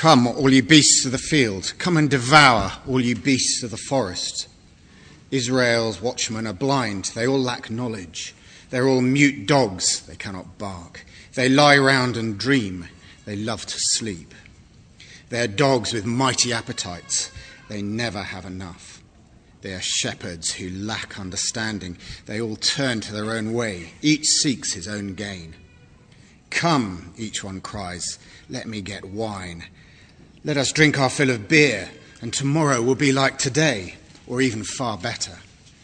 Come, all you beasts of the field, come and devour all you beasts of the forest. Israel's watchmen are blind, they all lack knowledge. They're all mute dogs, they cannot bark. They lie round and dream, they love to sleep. They are dogs with mighty appetites, they never have enough. They are shepherds who lack understanding, they all turn to their own way, each seeks his own gain. Come, each one cries, let me get wine. Let us drink our fill of beer, and tomorrow will be like today, or even far better.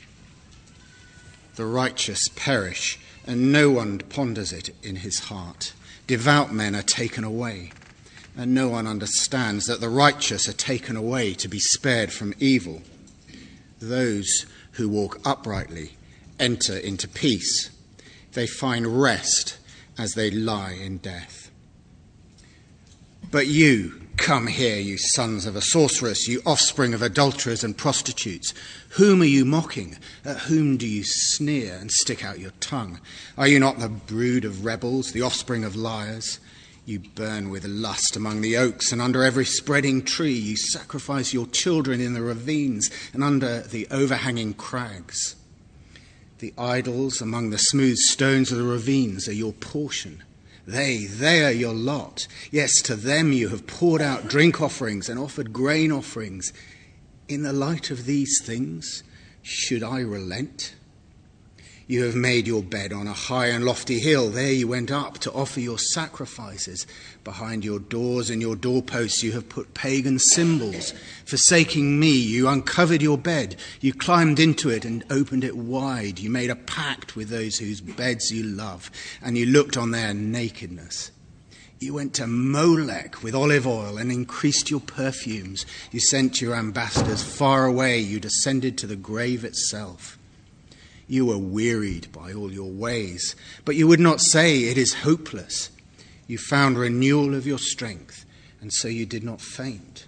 The righteous perish, and no one ponders it in his heart. Devout men are taken away, and no one understands that the righteous are taken away to be spared from evil. Those who walk uprightly enter into peace. They find rest as they lie in death. But you, come here, you sons of a sorceress, you offspring of adulterers and prostitutes. Whom are you mocking? At whom do you sneer and stick out your tongue? Are you not the brood of rebels, the offspring of liars? You burn with lust among the oaks, and under every spreading tree you sacrifice your children in the ravines and under the overhanging crags. The idols among the smooth stones of the ravines are your portion. They are your lot. Yes, to them you have poured out drink offerings and offered grain offerings. In the light of these things, should I relent? You have made your bed on a high and lofty hill. There you went up to offer your sacrifices. Behind your doors and your doorposts you have put pagan symbols. Forsaking me, you uncovered your bed. You climbed into it and opened it wide. You made a pact with those whose beds you love, and you looked on their nakedness. You went to Molech with olive oil and increased your perfumes. You sent your ambassadors far away. You descended to the grave itself. You were wearied by all your ways, but you would not say it is hopeless. You found renewal of your strength, and so you did not faint.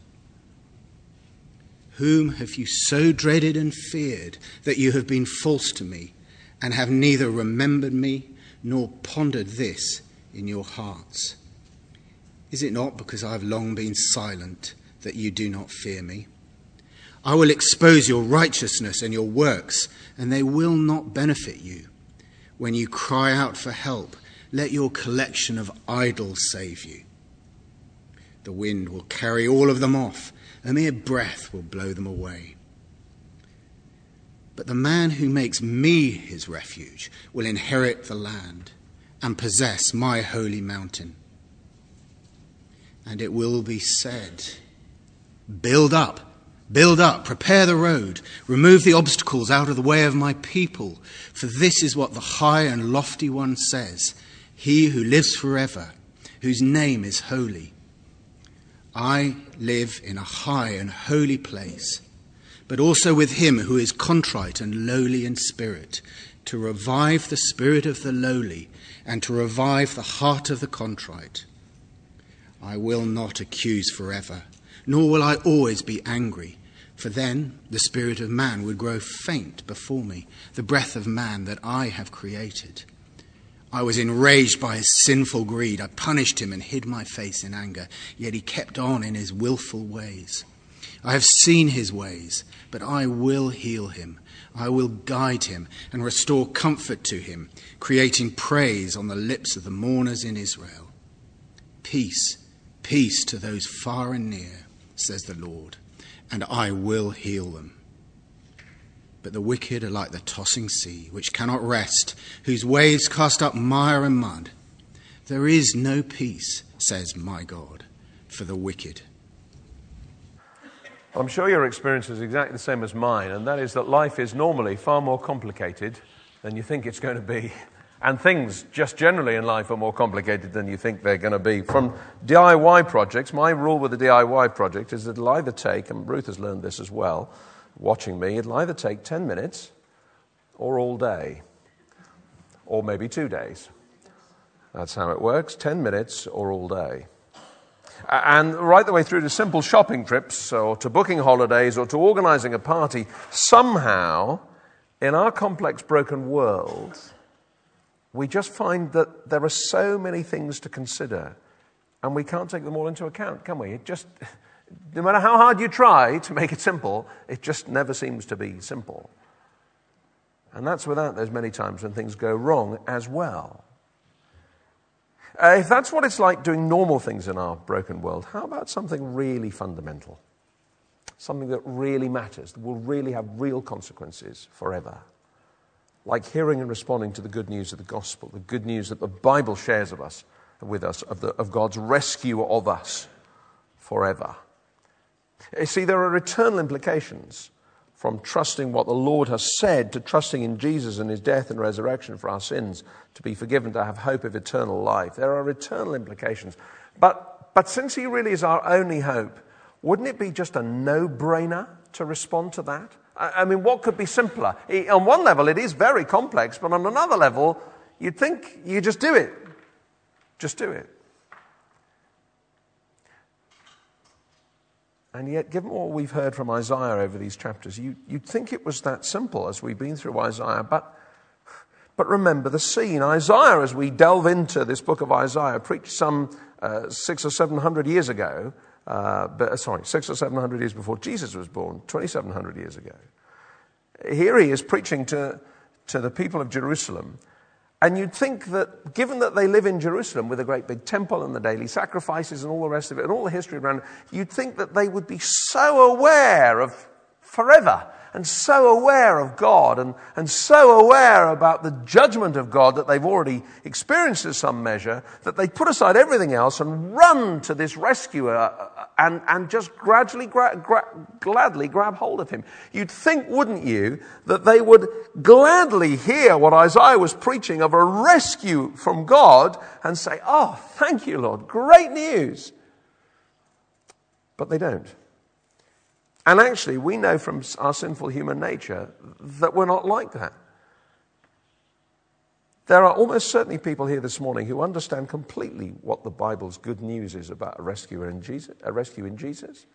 Whom have you so dreaded and feared that you have been false to me, and have neither remembered me nor pondered this in your hearts? Is it not because I have long been silent that you do not fear me? I will expose your righteousness and your works, and they will not benefit you. When you cry out for help, let your collection of idols save you. The wind will carry all of them off. A mere breath will blow them away. But the man who makes me his refuge will inherit the land and possess my holy mountain. And it will be said, build up, prepare the road, remove the obstacles out of the way of my people. For this is what the high and lofty one says, he who lives forever, whose name is holy. I live in a high and holy place, but also with him who is contrite and lowly in spirit, to revive the spirit of the lowly and to revive the heart of the contrite. I will not accuse forever, nor will I always be angry, for then the spirit of man would grow faint before me, the breath of man that I have created. I was enraged by his sinful greed. I punished him and hid my face in anger, yet he kept on in his willful ways. I have seen his ways, but I will heal him. I will guide him and restore comfort to him, creating praise on the lips of the mourners in Israel. Peace, peace to those far and near, says the Lord, and I will heal them. But the wicked are like the tossing sea, which cannot rest, whose waves cast up mire and mud. There is no peace, says my God, for the wicked. I'm sure your experience is exactly the same as mine, and that is that life is normally far more complicated than you think it's going to be. And things just generally in life are more complicated than you think they're going to be. From DIY projects, my rule with a DIY project is that it'll either take, and Ruth has learned this as well, watching me, it'll either take 10 minutes or all day, or maybe 2 days. That's how it works, 10 minutes or all day. And right the way through to simple shopping trips, or to booking holidays, or to organising a party, somehow, in our complex, broken world, we just find that there are so many things to consider And we can't take them all into account, can we? No matter how hard you try to make it simple, it just never seems to be simple. And that's without those many times when things go wrong as well. If that's what it's like doing normal things in our broken world, how about something really fundamental? Something that really matters, that will really have real consequences forever. Like hearing and responding to the good news of the gospel, the good news that the Bible shares with us, of God's rescue of us forever. You see, there are eternal implications from trusting what the Lord has said to trusting in Jesus and his death and resurrection for our sins, to be forgiven, to have hope of eternal life. There are eternal implications. But since he really is our only hope, wouldn't it be just a no-brainer to respond to that? I mean, what could be simpler? On one level, it is very complex, but on another level, you'd think you just do it. Just do it. And yet, given what we've heard from Isaiah over these chapters, you'd think it was that simple as we've been through Isaiah. But remember the scene. Isaiah, as we delve into this book of Isaiah, preached some 600 or 700 years ago. 600 or 700 years before Jesus was born, 2,700 years ago. Here he is preaching to the people of Jerusalem. And you'd think that, given that they live in Jerusalem with a great big temple and the daily sacrifices and all the rest of it, and all the history around it, you'd think that they would be so aware of forever, and so aware of God, and so aware about the judgment of God that they've already experienced in some measure, that they put aside everything else and run to this rescuer and just gradually, gladly grab hold of him. You'd think, wouldn't you, that they would gladly hear what Isaiah was preaching of a rescue from God and say, "Oh, thank you, Lord, great news." But they don't. And actually, we know from our sinful human nature that we're not like that. There are almost certainly people here this morning who understand completely what the Bible's good news is about a rescue in Jesus,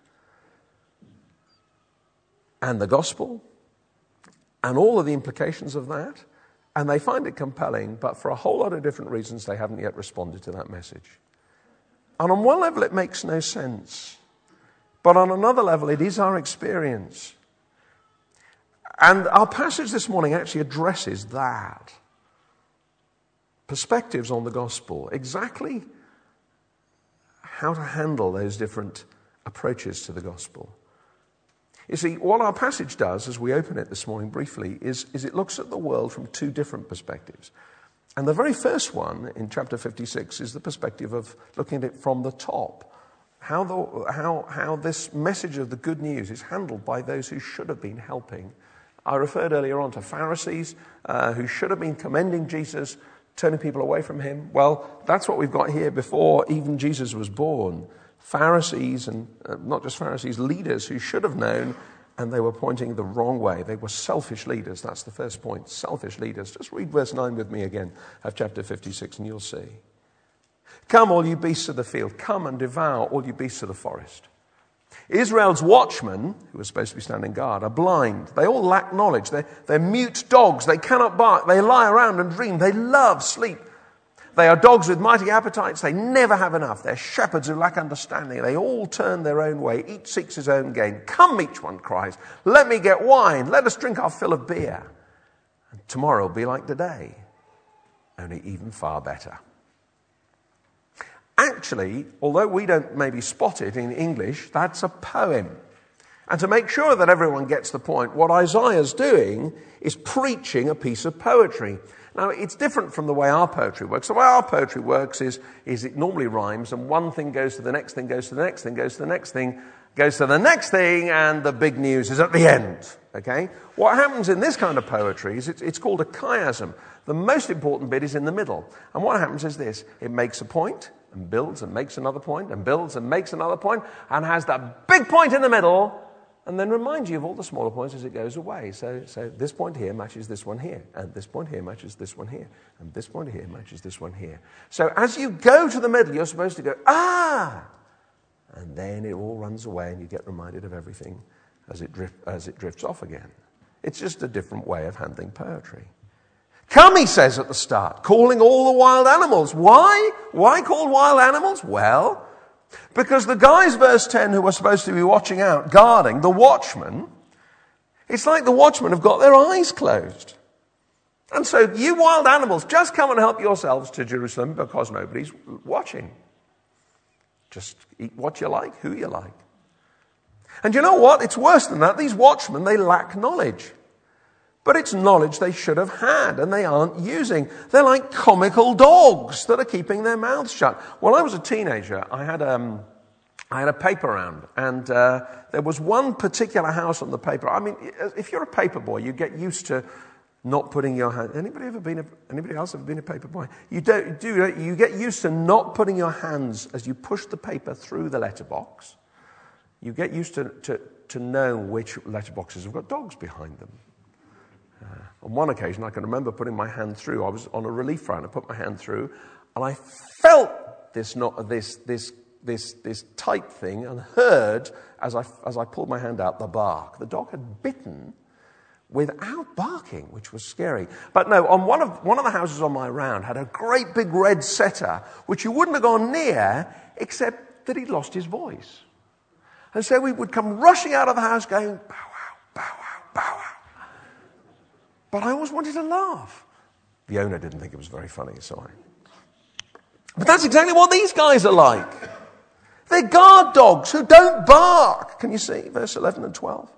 and the gospel, and all of the implications of that, and they find it compelling, but for a whole lot of different reasons they haven't yet responded to that message. And on one level it makes no sense. But on another level, it is our experience. And our passage this morning actually addresses that. Perspectives on the gospel. Exactly how to handle those different approaches to the gospel. You see, what our passage does, as we open it this morning briefly, is it looks at the world from two different perspectives. And the very first one, in chapter 56, is the perspective of looking at it from the top. How this message of the good news is handled by those who should have been helping. I referred earlier on to Pharisees who should have been commending Jesus, turning people away from him. Well, that's what we've got here before even Jesus was born. Pharisees, and not just Pharisees, leaders who should have known, and they were pointing the wrong way. They were selfish leaders. That's the first point, selfish leaders. Just read verse 9 with me again of chapter 56 and you'll see. "Come, all you beasts of the field, come and devour all you beasts of the forest. Israel's watchmen," who are supposed to be standing guard, "are blind. They all lack knowledge. They're mute dogs. They cannot bark. They lie around and dream. They love sleep. They are dogs with mighty appetites. They never have enough. They're shepherds who lack understanding. They all turn their own way. Each seeks his own gain. Come," each one cries, "let me get wine. Let us drink our fill of beer. And tomorrow will be like today, only even far better." Actually, although we don't maybe spot it in English, that's a poem. And to make sure that everyone gets the point, what Isaiah's doing is preaching a piece of poetry. Now, it's different from the way our poetry works. The way our poetry works is it normally rhymes, and one thing goes to the next thing, goes to the next thing, goes to the next thing, goes to the next thing, and the big news is at the end. Okay? What happens in this kind of poetry is it's called a chiasm. The most important bit is in the middle. And what happens is this: it makes a point, and builds and makes another point, and builds and makes another point, and has that big point in the middle, and then reminds you of all the smaller points as it goes away. So this point here matches this one here, and this point here matches this one here, and this point here matches this one here. So as you go to the middle, you're supposed to go, "Ah!" And then it all runs away, and you get reminded of everything as it drifts off again. It's just a different way of handling poetry. Come, he says at the start, calling all the wild animals. Why? Why call wild animals? Well, because the guys, verse 10, who are supposed to be watching out, guarding, the watchmen, it's like the watchmen have got their eyes closed. And so you wild animals, just come and help yourselves to Jerusalem because nobody's watching. Just eat what you like, who you like. And you know what? It's worse than that. These watchmen, they lack knowledge. But it's knowledge they should have had and they aren't using. They're like comical dogs that are keeping their mouths shut. When I was a teenager, I had a paper round, and there was one particular house on the paper. I mean, if you're a paper boy, you get used to not putting your hand. Anybody else ever been a paper boy? You get used to not putting your hands as you push the paper through the letterbox. You get used to know which letterboxes have got dogs behind them. On one occasion, I can remember putting my hand through. I was on a relief round. I put my hand through, and I felt this tight thing, and heard as I pulled my hand out the bark. The dog had bitten without barking, which was scary. But no, on one of the houses on my round had a great big red setter, which you wouldn't have gone near, except that he'd lost his voice. And so we would come rushing out of the house going, bow wow, bow wow, bow wow. But I always wanted to laugh. The owner didn't think it was very funny, so But that's exactly what these guys are like. They're guard dogs who don't bark. Can you see verse 11 and 12?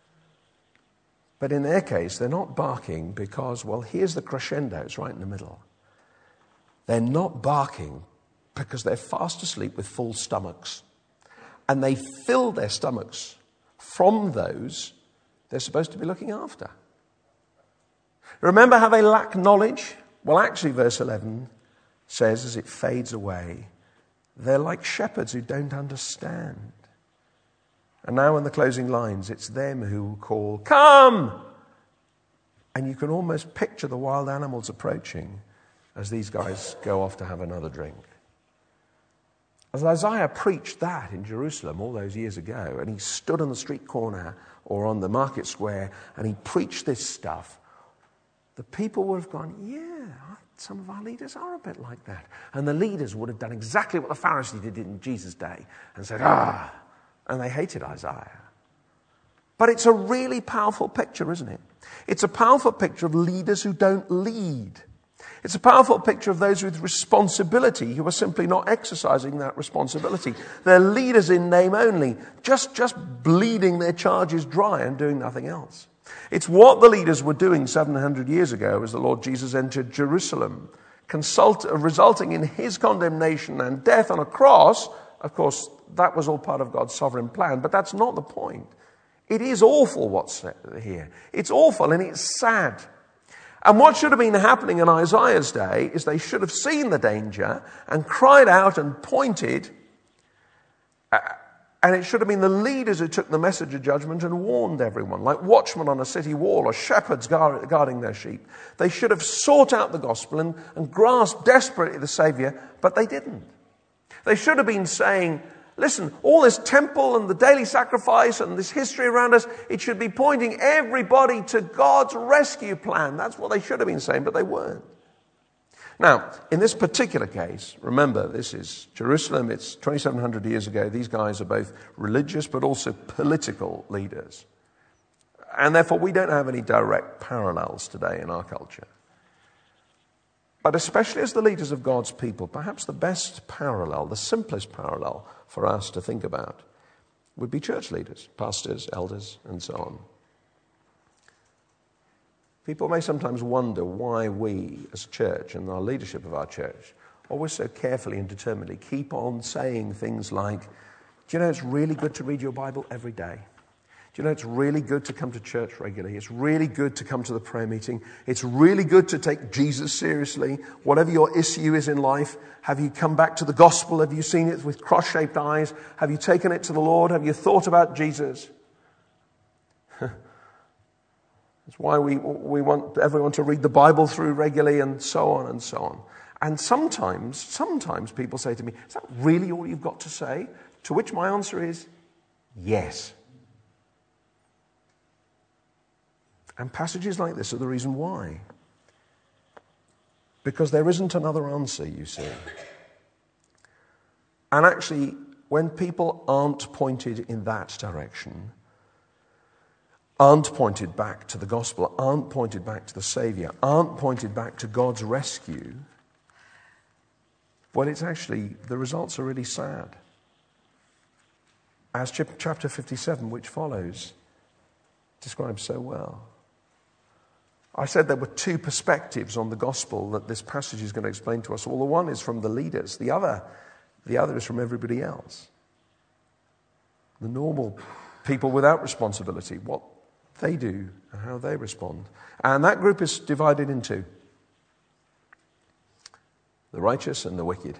But in their case, they're not barking because, well, here's the crescendo. It's right in the middle. They're not barking because they're fast asleep with full stomachs. And they fill their stomachs from those they're supposed to be looking after. Remember how they lack knowledge? Well, actually, verse 11 says, as it fades away, they're like shepherds who don't understand. And now in the closing lines, it's them who call, come! And you can almost picture the wild animals approaching as these guys go off to have another drink. As Isaiah preached that in Jerusalem all those years ago, and he stood on the street corner or on the market square, and he preached this stuff, the people would have gone, yeah, some of our leaders are a bit like that. And the leaders would have done exactly what the Pharisees did in Jesus' day and said, and they hated Isaiah. But it's a really powerful picture, isn't it? It's a powerful picture of leaders who don't lead. It's a powerful picture of those with responsibility who are simply not exercising that responsibility. They're leaders in name only, just bleeding their charges dry and doing nothing else. It's what the leaders were doing 700 years ago as the Lord Jesus entered Jerusalem, resulting in his condemnation and death on a cross. Of course, that was all part of God's sovereign plan, but that's not the point. It is awful what's here. It's awful and it's sad. And what should have been happening in Isaiah's day is they should have seen the danger and cried out and pointed. And it should have been the leaders who took the message of judgment and warned everyone, like watchmen on a city wall or shepherds guarding their sheep. They should have sought out the gospel and grasped desperately the Saviour, but they didn't. They should have been saying, listen, all this temple and the daily sacrifice and this history around us, it should be pointing everybody to God's rescue plan. That's what they should have been saying, but they weren't. Now, in this particular case, remember, this is Jerusalem. It's 2,700 years ago. These guys are both religious but also political leaders. And therefore, we don't have any direct parallels today in our culture. But especially as the leaders of God's people, perhaps the best parallel, the simplest parallel for us to think about would be church leaders, pastors, elders, and so on. People may sometimes wonder why we as a church and our leadership of our church always so carefully and determinedly keep on saying things like, do you know it's really good to read your Bible every day? Do you know it's really good to come to church regularly? It's really good to come to the prayer meeting. It's really good to take Jesus seriously. Whatever your issue is in life, have you come back to the gospel? Have you seen it with cross-shaped eyes? Have you taken it to the Lord? Have you thought about Jesus? That's why we want everyone to read the Bible through regularly and so on and so on. And sometimes people say to me, is that really all you've got to say? To which my answer is, yes. And passages like this are the reason why. Because there isn't another answer, you see. And actually, when people aren't pointed in that direction, aren't pointed back to the gospel, aren't pointed back to the Saviour, aren't pointed back to God's rescue, well, it's actually, the results are really sad. As chapter 57, which follows, describes so well. I said there were two perspectives on the gospel that this passage is going to explain to us. Well, the one is from the leaders. The other is from everybody else. The normal people without responsibility, what they do and how they respond. And that group is divided in two. The righteous and the wicked.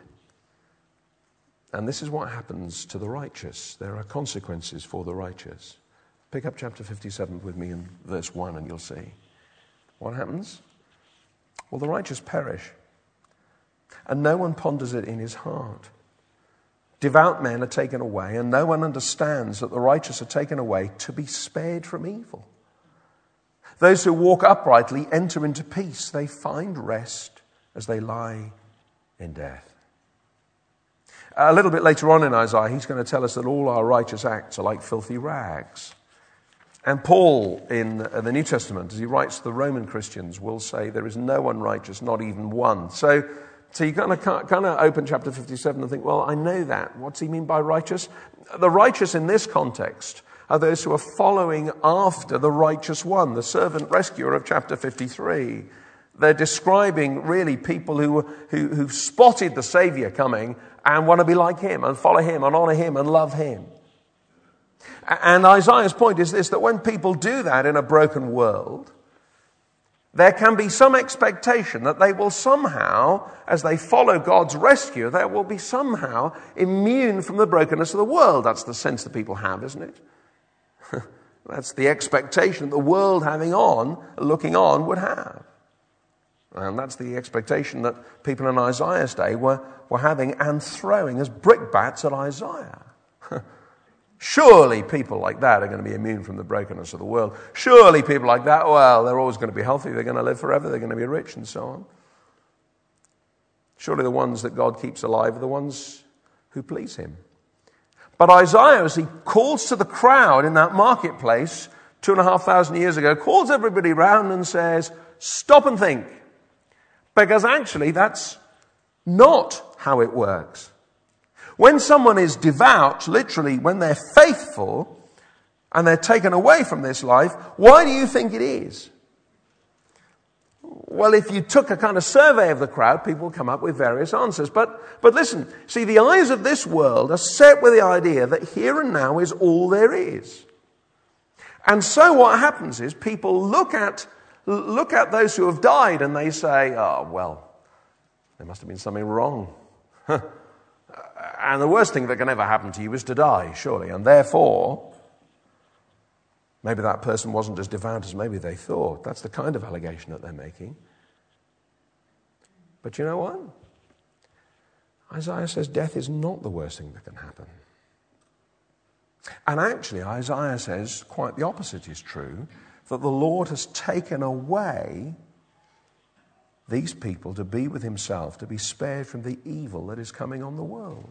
And this is what happens to the righteous. There are consequences for the righteous. Pick up chapter 57 with me in verse 1 and you'll see. What happens? Well, the righteous perish, and no one ponders it in his heart. Devout men are taken away, and no one understands that the righteous are taken away to be spared from evil. Those who walk uprightly enter into peace. They find rest as they lie in death. A little bit later on in Isaiah, he's going to tell us that all our righteous acts are like filthy rags. And Paul, in the New Testament, as he writes to the Roman Christians, will say there is no one righteous, not even one. So you kind of open chapter 57 and think, well, I know that. What's he mean by righteous? The righteous in this context are those who are following after the righteous one, the servant rescuer of chapter 53. They're describing really people who've spotted the Saviour coming and want to be like him and follow him and honour him and love him. And Isaiah's point is this, that when people do that in a broken world, there can be some expectation that they will somehow, as they follow God's rescue, they will be somehow immune from the brokenness of the world. That's the sense that people have, isn't it? That's the expectation the world looking on would have. And that's the expectation that people in Isaiah's day were having and throwing as brickbats at Isaiah. Surely people like that are going to be immune from the brokenness of the world. Surely people like that, well, they're always going to be healthy, they're going to live forever, they're going to be rich and so on. Surely the ones that God keeps alive are the ones who please him. But Isaiah, as he calls to the crowd in that marketplace 2,500 years ago, calls everybody round and says, stop and think. Because actually that's not how it works. When someone is devout, literally when they're faithful and they're taken away from this life, why do you think it is? Well, if you took a kind of survey of the crowd, people will come up with various answers. But listen, see, the eyes of this world are set with the idea that here and now is all there is. And so what happens is people look at those who have died and they say, oh, well, there must have been something wrong. And the worst thing that can ever happen to you is to die, surely. And therefore, maybe that person wasn't as devout as maybe they thought. That's the kind of allegation that they're making. But you know what? Isaiah says death is not the worst thing that can happen. And actually, Isaiah says quite the opposite is true, that the Lord has taken away these people to be with himself, to be spared from the evil that is coming on the world.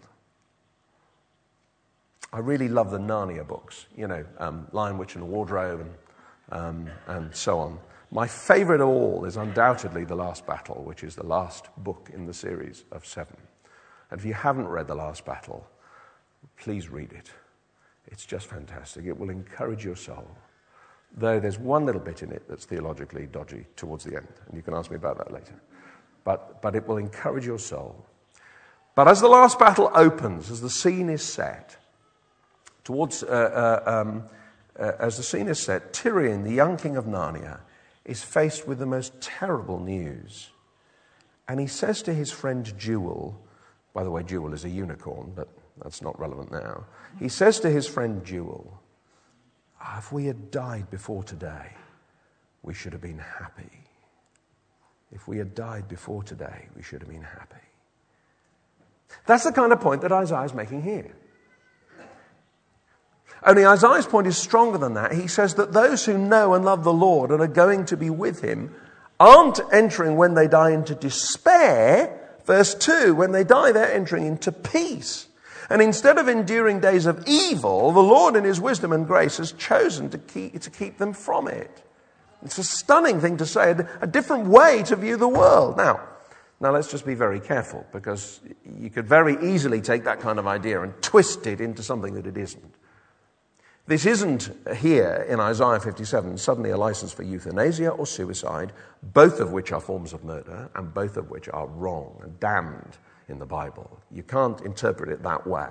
I really love the Narnia books, Lion, Witch and Wardrobe and so on. My favourite of all is undoubtedly The Last Battle, which is the last book in the series of 7. And if you haven't read The Last Battle, please read it. It's just fantastic. It will encourage your soul. Though there's one little bit in it that's theologically dodgy towards the end, and you can ask me about that later. But it will encourage your soul. But as the last battle opens, as the scene is set, as the scene is set, Tirian, the young king of Narnia, is faced with the most terrible news. And he says to his friend Jewel, by the way, Jewel is a unicorn, but that's not relevant now. He says to his friend Jewel, if we had died before today, we should have been happy. If we had died before today, we should have been happy. That's the kind of point that Isaiah is making here. Only Isaiah's point is stronger than that. He says that those who know and love the Lord and are going to be with him aren't entering when they die into despair. Verse 2, when they die, they're entering into peace. And instead of enduring days of evil, the Lord in his wisdom and grace has chosen to keep them from it. It's a stunning thing to say, a different way to view the world. Now let's just be very careful, because you could very easily take that kind of idea and twist it into something that it isn't. This isn't here in Isaiah 57 suddenly a license for euthanasia or suicide, both of which are forms of murder and both of which are wrong and damned in the Bible. You can't interpret it that way.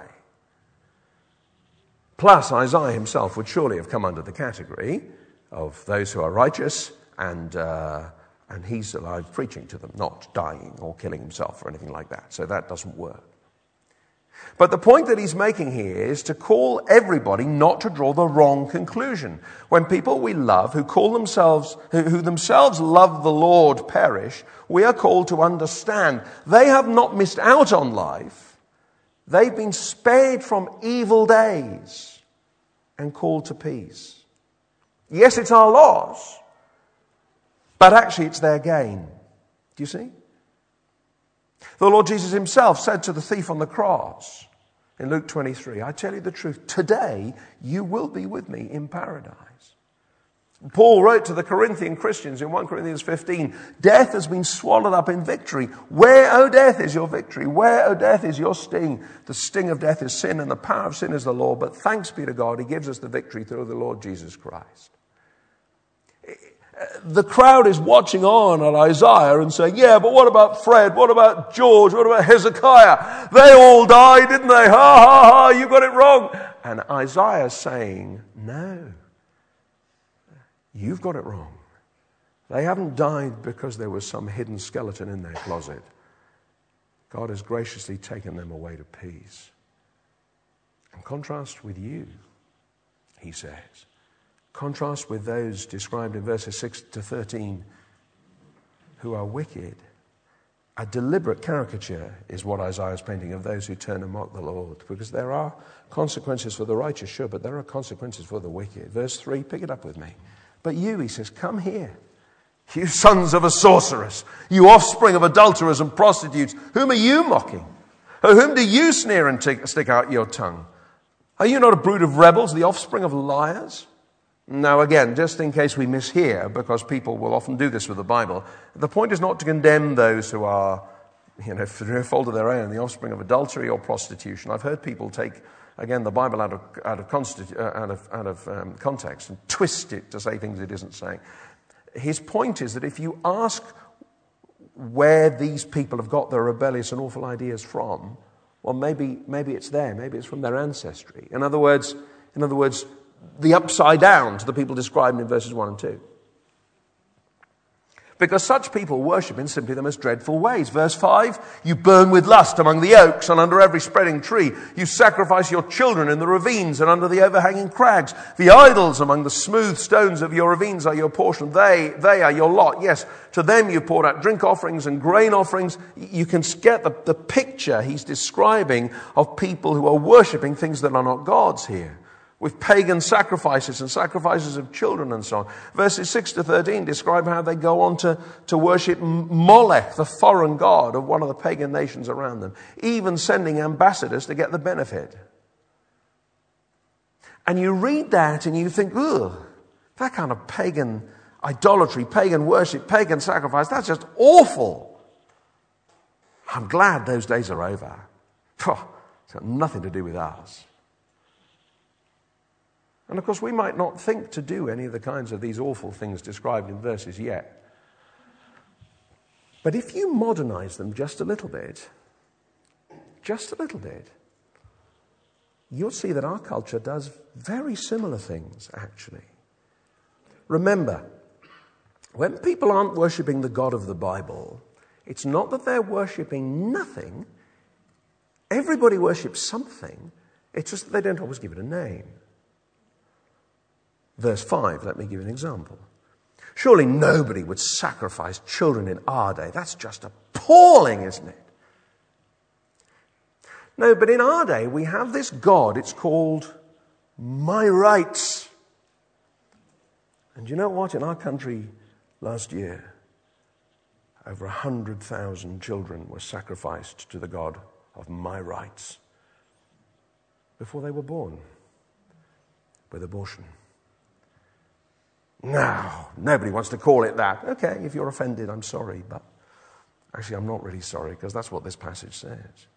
Plus, Isaiah himself would surely have come under the category of those who are righteous, and he's alive preaching to them, not dying or killing himself or anything like that. So that doesn't work. But the point that he's making here is to call everybody not to draw the wrong conclusion. When people we love who themselves love the Lord perish, we are called to understand they have not missed out on life. They've been spared from evil days and called to peace. Yes, it's our loss, but actually it's their gain. Do you see? The Lord Jesus himself said to the thief on the cross in Luke 23, I tell you the truth, today you will be with me in paradise. Paul wrote to the Corinthian Christians in 1 Corinthians 15, death has been swallowed up in victory. Where, O death, is your victory? Where, O death, is your sting? The sting of death is sin, and the power of sin is the law. But thanks be to God, he gives us the victory through the Lord Jesus Christ. The crowd is watching on at Isaiah and saying, yeah, but what about Fred? What about George? What about Hezekiah? They all died, didn't they? Ha, ha, ha, you got it wrong. And Isaiah's saying, no, you've got it wrong. They haven't died because there was some hidden skeleton in their closet. God has graciously taken them away to peace. In contrast with you, he says, contrast with those described in verses 6 to 13 who are wicked. A deliberate caricature is what Isaiah is painting of those who turn and mock the Lord. Because there are consequences for the righteous, sure, but there are consequences for the wicked. Verse 3, pick it up with me. But you, he says, come here. You sons of a sorceress, you offspring of adulterers and prostitutes, whom are you mocking? Or whom do you sneer and stick out your tongue? Are you not a brood of rebels, the offspring of liars? Now again, just in case we mishear, because people will often do this with the Bible, the point is not to condemn those who are, for no fault of their own, the offspring of adultery or prostitution. I've heard people take, again, the Bible out of context and twist it to say things it isn't saying. His point is that if you ask where these people have got their rebellious and awful ideas from, well, maybe it's there, maybe it's from their ancestry. In other words, the upside down to the people described in verses 1 and 2. Because such people worship in simply the most dreadful ways. Verse 5, you burn with lust among the oaks and under every spreading tree. You sacrifice your children in the ravines and under the overhanging crags. The idols among the smooth stones of your ravines are your portion. They are your lot. Yes, to them you poured out drink offerings and grain offerings. You can get the picture he's describing of people who are worshipping things that are not God's here, with pagan sacrifices and sacrifices of children and so on. Verses 6 to 13 describe how they go on to worship Molech, the foreign god of one of the pagan nations around them, even sending ambassadors to get the benefit. And you read that and you think, ugh, that kind of pagan idolatry, pagan worship, pagan sacrifice, that's just awful. I'm glad those days are over. It's got nothing to do with us. And of course, we might not think to do any of the kinds of these awful things described in verses yet. But if you modernize them just a little bit, you'll see that our culture does very similar things, actually. Remember, when people aren't worshipping the God of the Bible, it's not that they're worshipping nothing. Everybody worships something. It's just that they don't always give it a name. Verse 5, let me give you an example. Surely nobody would sacrifice children in our day. That's just appalling, isn't it? No, but in our day, we have this God. It's called my rights. And you know what? In our country last year, over 100,000 children were sacrificed to the God of my rights before they were born with abortion. Now, nobody wants to call it that. Okay, if you're offended, I'm sorry, but actually I'm not really sorry, because that's what this passage says.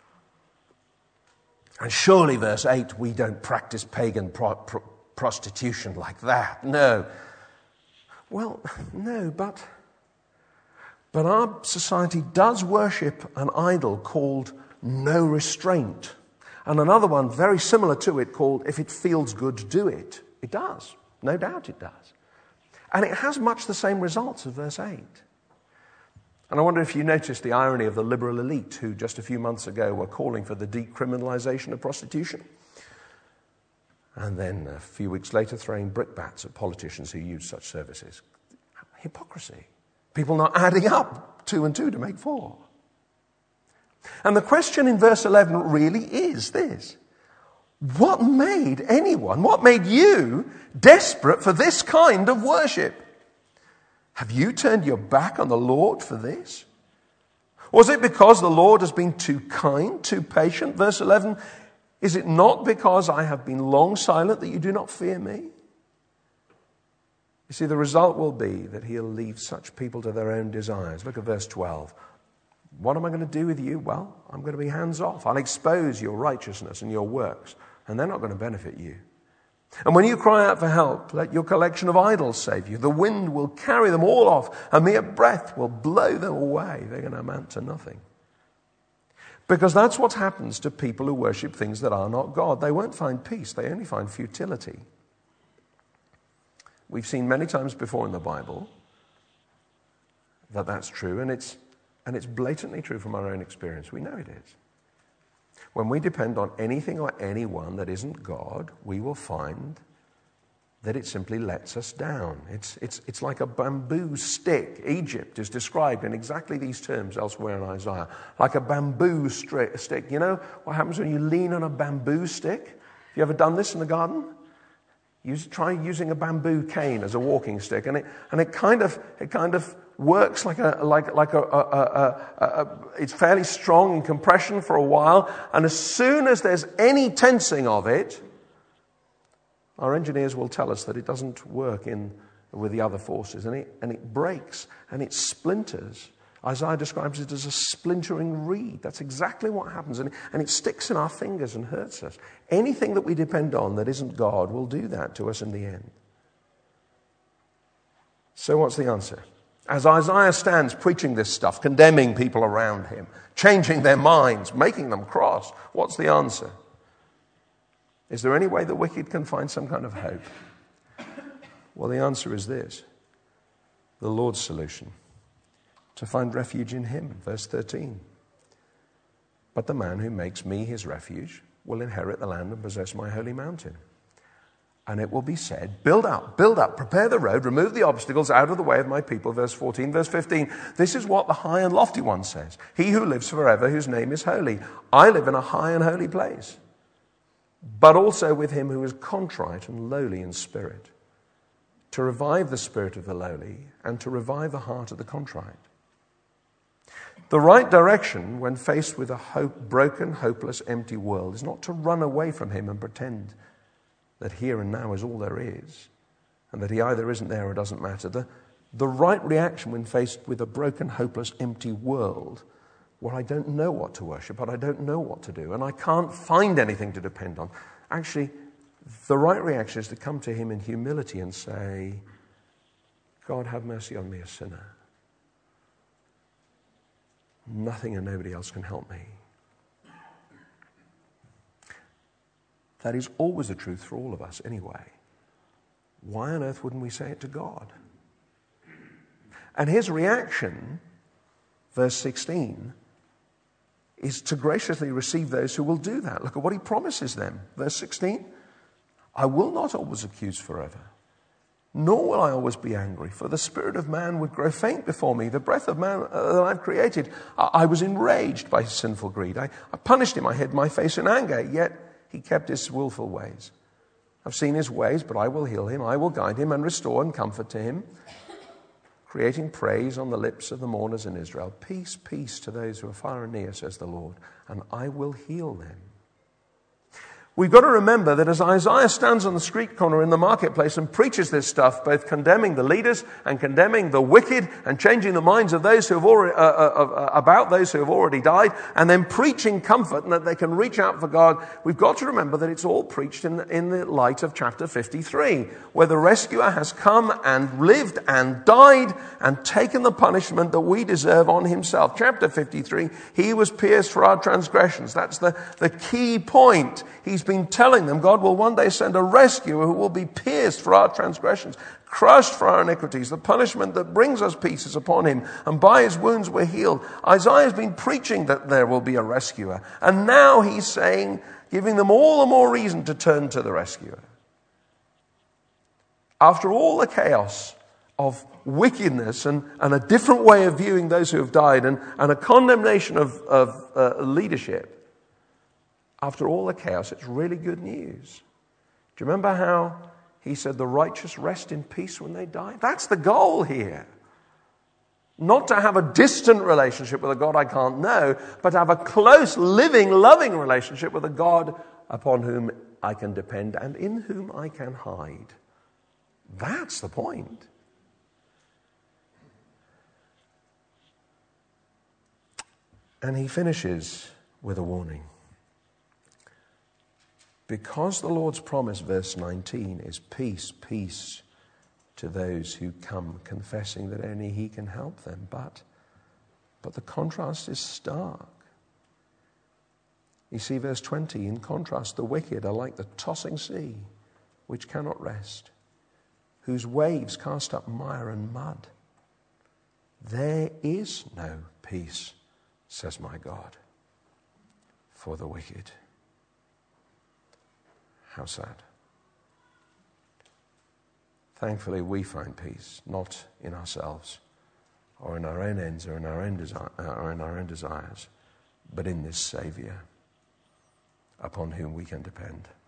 And surely, verse 8, we don't practice pagan prostitution like that. No. Well, no, but our society does worship an idol called no restraint. And another one very similar to it called if it feels good, do it. It does. No doubt it does. And it has much the same results as verse 8. And I wonder if you noticed the irony of the liberal elite who just a few months ago were calling for the decriminalisation of prostitution. And then a few weeks later throwing brickbats at politicians who use such services. Hypocrisy. People not adding up 2 and 2 to make 4. And the question in verse 11 really is this. What made you desperate for this kind of worship? Have you turned your back on the Lord for this? Was it because the Lord has been too kind, too patient? Verse 11, is it not because I have been long silent that you do not fear me? You see, the result will be that he'll leave such people to their own desires. Look at verse 12. What am I going to do with you? Well, I'm going to be hands off. I'll expose your righteousness and your works, and they're not going to benefit you. And when you cry out for help, let your collection of idols save you. The wind will carry them all off. A mere breath will blow them away. They're going to amount to nothing. Because that's what happens to people who worship things that are not God. They won't find peace. They only find futility. We've seen many times before in the Bible that that's true, and it's blatantly true from our own experience. We know it is. When we depend on anything or anyone that isn't God, we will find that it simply lets us down. It's like a bamboo stick. Egypt is described in exactly these terms elsewhere in Isaiah. Like a bamboo stick. You know what happens when you lean on a bamboo stick? Have you ever done this in the garden? Try using a bamboo cane as a walking stick, and it kind of works it's fairly strong in compression for a while, and as soon as there's any tensing of it, our engineers will tell us that it doesn't work with the other forces, and it breaks and it splinters. Isaiah describes it as a splintering reed. That's exactly what happens, and it sticks in our fingers and hurts us. Anything that we depend on that isn't God will do that to us in the end. So what's the answer? As Isaiah stands preaching this stuff, condemning people around him, changing their minds, making them cross, what's the answer? Is there any way the wicked can find some kind of hope? Well, the answer is this. The Lord's solution. To find refuge in him. Verse 13. But the man who makes me his refuge will inherit the land and possess my holy mountain. And it will be said, build up, prepare the road, remove the obstacles out of the way of my people. Verse 14, verse 15. This is what the high and lofty one says. He who lives forever, whose name is holy. I live in a high and holy place. But also with him who is contrite and lowly in spirit. To revive the spirit of the lowly and to revive the heart of the contrite. The right direction when faced with a broken, hopeless, empty world is not to run away from him and pretend that here and now is all there is, and that he either isn't there or doesn't matter. The right reaction when faced with a broken, hopeless, empty world, where I don't know what to worship, but I don't know what to do, and I can't find anything to depend on. Actually, the right reaction is to come to him in humility and say, God, have mercy on me, a sinner. Nothing and nobody else can help me. That is always the truth for all of us anyway. Why on earth wouldn't we say it to God? And his reaction, verse 16, is to graciously receive those who will do that. Look at what he promises them. Verse 16, I will not always accuse forever, nor will I always be angry, for the spirit of man would grow faint before me. The breath of man that I've created, I was enraged by his sinful greed. I punished him, I hid my face in anger, yet he kept his willful ways. I've seen his ways, but I will heal him. I will guide him and restore and comfort to him. creating praise on the lips of the mourners in Israel. Peace, peace to those who are far and near, says the Lord, and I will heal them. We've got to remember that as Isaiah stands on the street corner in the marketplace and preaches this stuff, both condemning the leaders and condemning the wicked and changing the minds of those who have already, about those who have already died, and then preaching comfort and that they can reach out for God, we've got to remember that it's all preached in the light of chapter 53, where the rescuer has come and lived and died and taken the punishment that we deserve on himself. Chapter 53, he was pierced for our transgressions. That's the key point. He's been telling them God will one day send a rescuer who will be pierced for our transgressions, crushed for our iniquities. The punishment that brings us peace is upon him, and by his wounds we're healed. Isaiah's been preaching that there will be a rescuer, and now he's saying, giving them all the more reason to turn to the rescuer. After all the chaos of wickedness and a different way of viewing those who have died and a condemnation of leadership, after all the chaos, it's really good news. Do you remember how he said the righteous rest in peace when they die? That's the goal here. Not to have a distant relationship with a God I can't know, but to have a close, living, loving relationship with a God upon whom I can depend and in whom I can hide. That's the point. And he finishes with a warning. Because the Lord's promise, verse 19, is peace, peace to those who come confessing that only he can help them. But the contrast is stark. You see, verse 20, in contrast, the wicked are like the tossing sea, which cannot rest, whose waves cast up mire and mud. There is no peace, says my God, for the wicked. How sad. Thankfully, we find peace, not in ourselves or in our own ends or in our own desires, but in this Saviour upon whom we can depend.